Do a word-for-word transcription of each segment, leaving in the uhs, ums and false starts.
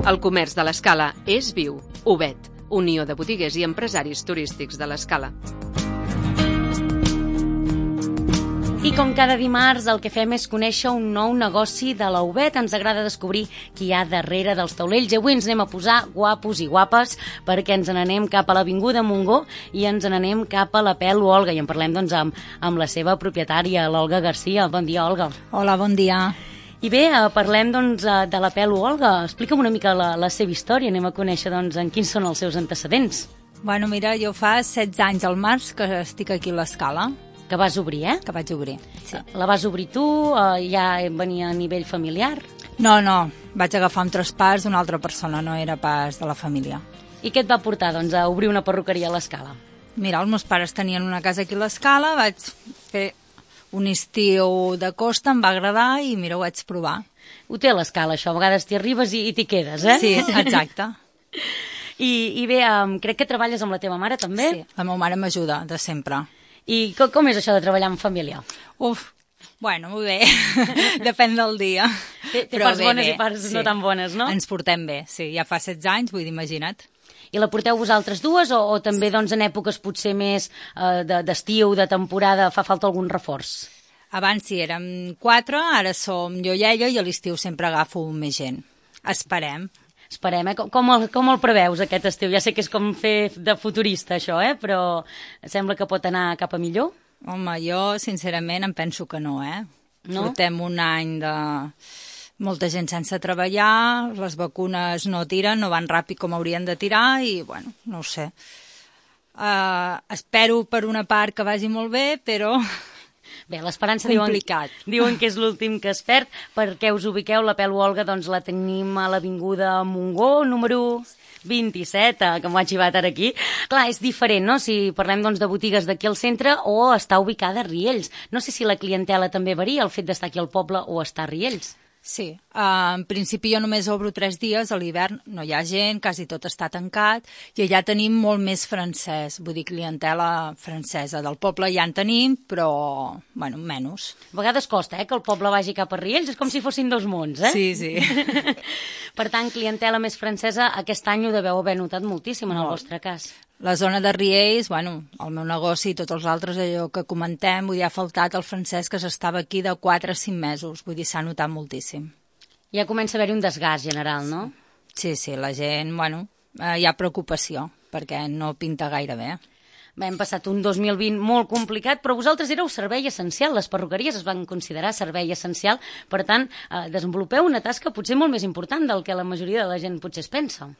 El comerç de l'Escala és viu. Ubet, Unió de Botiguers i Empresaris Turístics de l'Escala. I com cada dimarts el que fem és conèixer un nou negoci de la Ubet. Ens agrada descobrir qui hi ha darrere dels taulells. I avui ens anem a posar guapos i guapes perquè ens n'anem cap a l'Avinguda Montgó i ens n'anem cap a la Pelu Olga. I en parlem doncs amb, amb la seva propietària, l'Olga Garcia. Bon dia, Olga. Hola, bon dia. I bé, parlem doncs, de la Pelu Olga. Explica'm una mica la, la seva història. Anem a conèixer doncs, en quins són els seus antecedents. Bueno, mira, jo fa setze anys al març que estic aquí a l'Escala. Que vas obrir, eh? Que vaig obrir, sí. La vas obrir tu? Ja venia a nivell familiar? No, no, vaig agafar un traspàs d'una altra persona, no era pas de la família. I què et va portar, doncs, a obrir una perruqueria a l'Escala? Mira, els meus pares tenien una casa aquí a l'Escala, vaig fer un estiu de costa, em va agradar i mira, ho vaig provar. Ho té a l'Escala, això, a vegades t'hi arribes i, i t'hi quedes, eh? Sí, exacte. I, i bé, um, crec que treballes amb la teva mare, també? Sí, la meva mare m'ajuda, de sempre. I com, com és això de treballar en família? Uf, bueno, molt bé, depèn del dia. Té, té parts bones bé, i parts sí. no tan bones, no? Ens portem bé, sí, ja fa setze anys, vull dir, imagina't. I la porteu vosaltres dues o, o també doncs, en èpoques potser més eh, d'estiu, de temporada, fa falta algun reforç? Abans sí, érem quatre, ara som jo i ella i a l'estiu sempre agafo més gent. Esperem. Esperem, eh? Com, com, el, com el preveus aquest estiu? Ja sé que és com fer de futurista això, eh? Però sembla que pot anar cap a millor? Home, jo sincerament em penso que no, eh? No? Portem un any de molta gent sense treballar, les vacunes no tiren, no van ràpid com haurien de tirar i, bueno, no ho sé. Uh, espero per una part que vagi molt bé, però... Bé, l'esperança diuen, diuen que és l'últim que es perd. Per què us ubiqueu? La Pelu Olga doncs, la tenim a l'Avinguda Montgó, número vint-i-set, que m'ho ha xivat ara aquí. Clar, és diferent, no?, si parlem doncs, de botigues d'aquí al centre o està ubicada a Riells. No sé si la clientela també varia, el fet d'estar aquí al poble o estar a Riells. Sí, uh, en principi jo només obro tres dies, a l'hivern no hi ha gent, quasi tot està tancat, i allà tenim molt més francès, vull dir, clientela francesa. Del poble ja en tenim, però, bueno, menys. A vegades costa, eh, que el poble vagi cap a Riells, és com si fossin dos mons, eh? Sí, sí. Per tant, clientela més francesa, aquest any ho deveu haver notat moltíssim en el molt. Vostre cas. La zona de Riells, bueno, el meu negoci i tots els altres, allò que comentem, vull dir, ha faltat el francès que s'estava aquí de quatre a cinc mesos, vull dir, s'ha notat moltíssim. Ja comença a haver-hi un desgast general, no? Sí, sí, la gent, bueno, eh, hi ha preocupació, perquè no pinta gaire bé. Bé, hem passat un dos mil vint molt complicat, però vosaltres éreu servei essencial, les perruqueries es van considerar servei essencial, per tant, eh, desenvolupeu una tasca potser molt més important del que la majoria de la gent potser es pensa.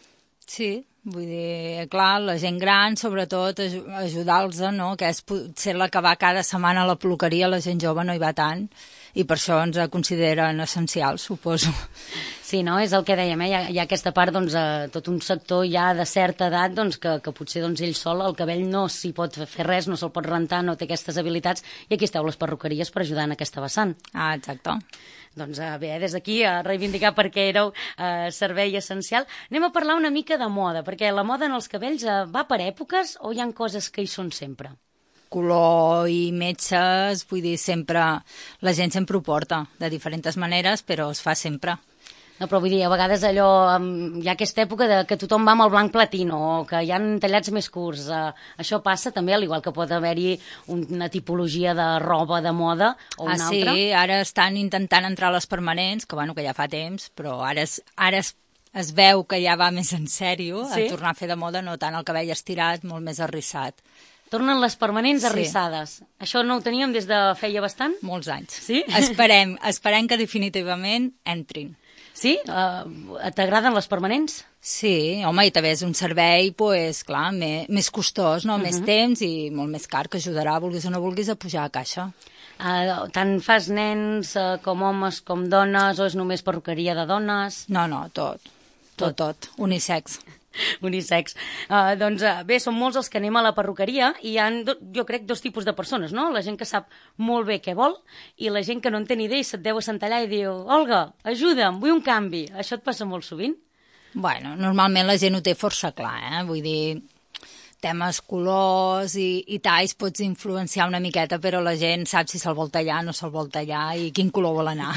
Sí, vull dir, clar, la gent gran, sobretot, ajudar-los, no?, que és potser la que va cada setmana a la peluqueria, la gent jove no hi va tant, i per això ens consideren essencials, suposo. Sí, no?, és el que dèiem, eh? Hi ha, hi ha aquesta part, doncs, eh, tot un sector ja de certa edat, doncs, que, que potser doncs, ell sol, el cabell no s'hi pot fer res, no se'l pot rentar, no té aquestes habilitats, i aquí esteu les perruqueries per ajudar en aquesta vessant. Ah, exacte. Doncs eh, bé, des d'aquí a reivindicar perquè éreu eh, servei essencial. Anem a parlar una mica de moda, perquè la moda en els cabells eh, va per èpoques o hi ha coses que hi són sempre? Color i metges, vull dir, sempre, la gent sempre ho porta, de diferents maneres, però es fa sempre. No, però vull dir, a vegades allò, um, hi ha aquesta època de que tothom va amb el blanc platino, o que hi ha tallats més curts. Uh, això passa també, al igual que pot haver-hi una tipologia de roba de moda o una ah, altra. Sí, ara estan intentant entrar a les permanents, que bueno, que ja fa temps, però ara es, ara es, es veu que ja va més en sèrio, sí? A tornar a fer de moda, no tant el cabell estirat, molt més arrissat. Tornen les permanents arrissades. Sí. Això no ho teníem des de feia bastant? Molts anys. Sí? Esperem, esperem que definitivament entrin. Sí? Uh, T'agraden les permanents? Sí, home, i també és un servei, pues, clar, més, més costós, no? Uh -huh. Més temps i molt més car, que ajudarà, vulguis o no vulguis, a pujar a caixa. Uh, tant fas nens uh, com homes com dones, o és només perruqueria de dones? No, no, tot. Tot, tot. tot. Unisex. Unisex. Uh, doncs uh, bé, són molts els que anem a la perruqueria i hi ha, do, jo crec, dos tipus de persones, no? La gent que sap molt bé què vol i la gent que no en té ni idea i se't deu assentar allà i diu Olga, ajuda'm, vull un canvi. Això et passa molt sovint? Bueno, normalment la gent ho té força clar, eh? Vull dir, temes colors i, i talls pots influenciar una miqueta, però la gent sap si se'l vol tallar, no se'l vol tallar i quin color vol anar.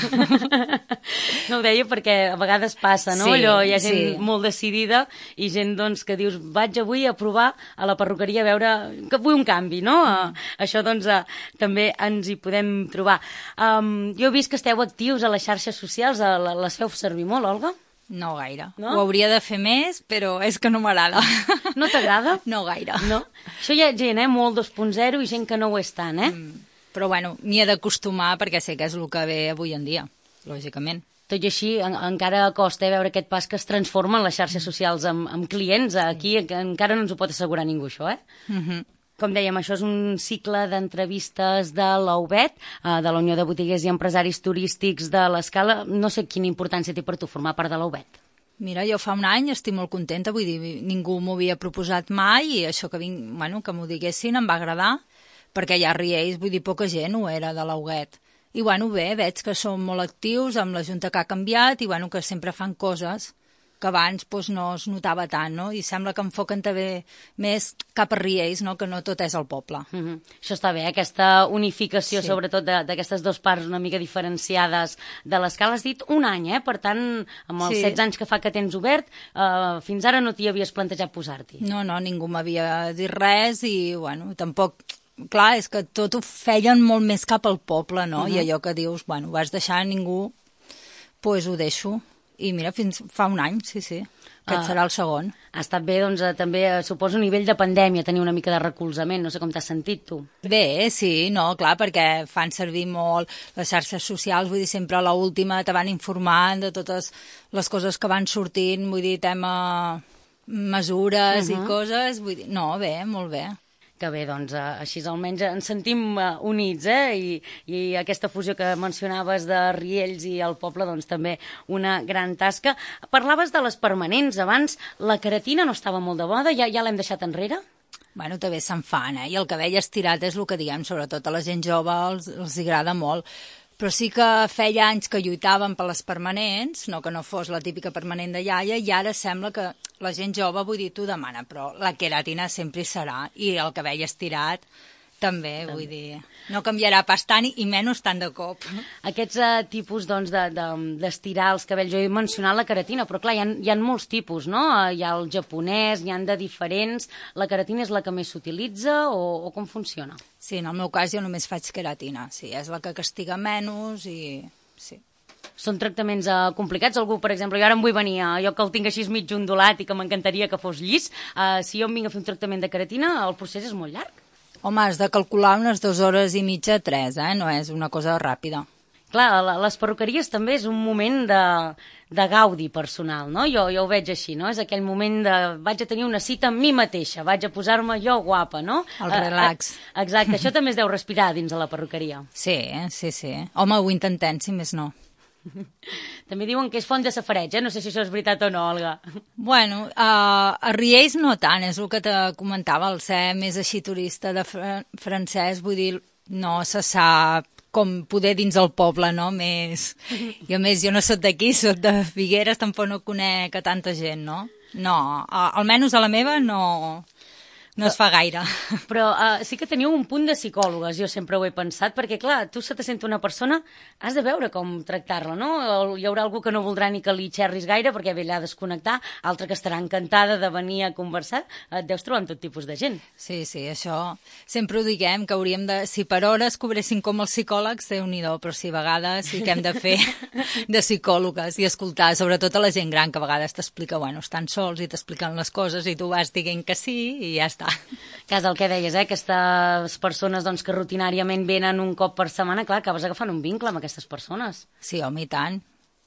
No ho deia perquè a vegades passa, no? Sí, Allò, hi ha gent sí. molt decidida i gent doncs, que dius, vaig avui a provar a la perruqueria a veure que vull un canvi, no? Mm. Uh, això doncs uh, també ens hi podem trobar. Um, jo he vist que esteu actius a les xarxes socials, a les feu servir molt, Olga? No gaire. No? Ho hauria de fer més, però és que no m'agrada. No t'agrada? No gaire. No? Això hi ha gent, eh? Molt dos punt zero i gent que no ho és tant, eh? Mm. Però bueno, m'hi he d'acostumar perquè sé que és el que ve avui en dia, lògicament. Tot i així, en, encara costa eh, veure aquest pas que es transforma en les xarxes socials amb, amb clients. Aquí encara no ens ho pot assegurar ningú, això, eh? Mhm. Com dèiem, això és un cicle d'entrevistes de l'A U B E T, eh, de la Unió de Botiguers i Empresaris Turístics de l'Escala. No sé quina importància té per tu formar part de l'A U B E T. Mira, jo fa un any estic molt contenta, vull dir, ningú m'ho havia proposat mai i això que, vinc, bueno, que m'ho diguessin em va agradar, perquè ja a Riells, vull dir, poca gent ho era de l'A U B E T. I bueno, bé, veig que són molt actius amb la Junta que ha canviat i bueno, que sempre fan coses que abans doncs, no es notava tant, no? I sembla que enfoquen també més cap a Riells, no? Que no tot és el poble. Mm-hmm. Això està bé, aquesta unificació, Sí. sobretot d'aquestes dues parts una mica diferenciades de l'Escala. Has dit un any, eh? Per tant, amb els Sí. setze anys que fa que tens obert, eh, fins ara no t'hi havies plantejat posar-t'hi. No, no, ningú m'havia dit res i, bueno, tampoc... Clar, és que tot ho feien molt més cap al poble, no? Uh-huh. I allò que dius, bueno, vas deixar a ningú, doncs pues ho deixo. I mira, fins fa un any, sí, sí. Aquest uh, serà el segon. Ha estat bé, doncs, eh, també, eh, suposo, a nivell de pandèmia, tenir una mica de recolzament. No sé com t'has sentit, tu. Bé, sí, no, clar, perquè fan servir molt les xarxes socials, vull dir, sempre a l'última te van informant de totes les coses que van sortint, vull dir, tema mesures uh-huh. i coses, vull dir, no, bé, molt bé. Que bé, doncs, eh, així almenys ens sentim eh, units, eh? I, I aquesta fusió que mencionaves de Riells i el poble, doncs també una gran tasca. Parlaves de les permanents abans, la queratina no estava molt de moda, ja, ja l'hem deixat enrere? Bueno, també se'n fan, eh? I el cabell estirat és el que diem, sobretot a la gent jove els, els agrada molt. Però sí que feia anys que lluitaven per les permanents, no que no fos la típica permanent de iaia, i ara sembla que la gent jove, vull dir, t'ho demana, però la queratina sempre hi serà, i el cabell estirat també, vull dir, no canviarà pas tant i menys tant de cop. Aquests uh, tipus doncs, de, de, d'estirar els cabells, jo he mencionat la queratina, però clar, hi ha, hi ha molts tipus, no? Hi ha el japonès, hi ha de diferents. La queratina és la que més s'utilitza o, o com funciona? Sí, en el meu cas jo només faig queratina, sí, és la que castiga menys i... sí. Són tractaments uh, complicats? Algú, per exemple, jo ara em vull venir, uh, jo que el tinc així mig ondulat i que m'encantaria que fos llis, uh, si jo em vinc a fer un tractament de queratina, el procés és molt llarg? Home, has de calcular unes dues hores i mitja, tres, eh? No és una cosa ràpida. Clar, a les perruqueries també és un moment de, de gaudi personal, no? Jo, jo ho veig així, no? És aquell moment de vaig a tenir una cita amb mi mateixa, vaig a posar-me jo guapa, no? El relax. Uh, exacte, això també es deu respirar dins de la perruqueria. Sí, sí, sí. Home, ho intentem, si més no. També diuen que és font de safareig, eh? No sé si això és veritat o no, Olga. Bueno, uh, a Riells no tant, és el que te comentava, el ser més així turista de fr francès, vull dir, no se sap com poder dins el poble, no? Més... I a més, jo no soc d'aquí, soc de Figueres, tampoc no conec a tanta gent, no? No, uh, almenys a la meva no... No es fa gaire. Però uh, sí que teniu un punt de psicòlogues, jo sempre ho he pensat, perquè, clar, tu se te sent una persona, has de veure com tractar-la, no? Hi haurà algú que no voldrà ni que li xerris gaire perquè ve allà a desconnectar, altra que estarà encantada de venir a conversar. Et deus trobar amb tot tipus de gent. Sí, sí, això sempre ho diguem, que hauríem de... Si per hores cobressin com els psicòlegs, déu-n'hi-do, però si a vegades sí que hem de fer de psicòlogues i escoltar, sobretot a la gent gran, que a vegades t'explica, bueno, estan sols i t'expliquen les coses i tu vas dient que sí i ja està. Cas el que deies, eh? Aquestes persones doncs, que rutinàriament venen un cop per setmana, clar, acabes agafant un vincle amb aquestes persones. Sí, home, i tant.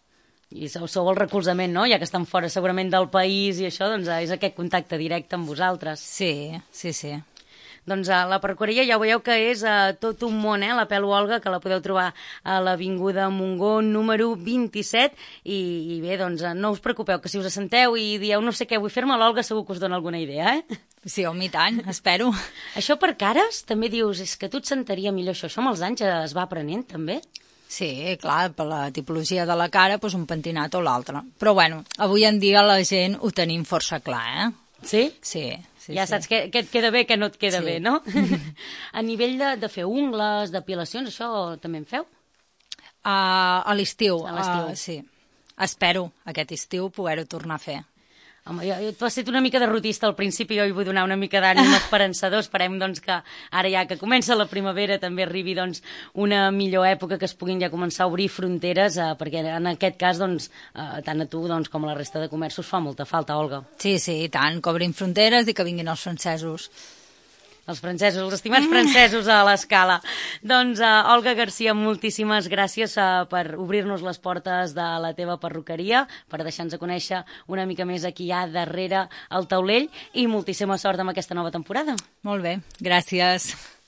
I sou, sou el recolzament, no? Ja que estan fora segurament del país i això, doncs és aquest contacte directe amb vosaltres. Sí, sí, sí. Doncs a la perruqueria ja veieu que és uh, tot un món, eh? La Pelo Olga, que la podeu trobar a l'Avinguda Montgó número vint-i-set i, i bé, doncs uh, no us preocupeu, que si us assenteu i dieu no sé què vull fer-me, l'Olga segur que us dona alguna idea, eh? Sí, home, i tant, espero. Això per cares també dius, és que tu et sentaria millor això, això amb els anys es va aprenent també? Sí, clar, per la tipologia de la cara, doncs un pentinat o l'altre. Però bueno, avui en dia la gent ho tenim força clar, eh? Sí? Sí, sí. Ja sí. saps què, què et queda bé, què no et queda Sí. bé, no? A nivell de, de fer ungles, depilacions, això també en feu? Uh, a l'estiu. A l'estiu. Uh, sí. Espero aquest estiu poder-ho tornar a fer. Home, jo, jo, tu has set una mica derrotista al principi, jo hi vull donar una mica d'ànim esperançador. Esperem doncs, que ara ja que comença la primavera també arribi doncs, una millor època, que es puguin ja començar a obrir fronteres, eh, perquè en aquest cas doncs, eh, tant a tu doncs, com a la resta de comerços fa molta falta, Olga. Sí, sí, i tant, que obrim fronteres i que vinguin els francesos. Els francesos, els estimats francesos a l'Escala. Doncs, uh, Olga Garcia, moltíssimes gràcies uh, per obrir-nos les portes de la teva perruqueria, per deixar-nos a conèixer una mica més aquí ja darrere el taulell, i moltíssima sort amb aquesta nova temporada. Molt bé, gràcies.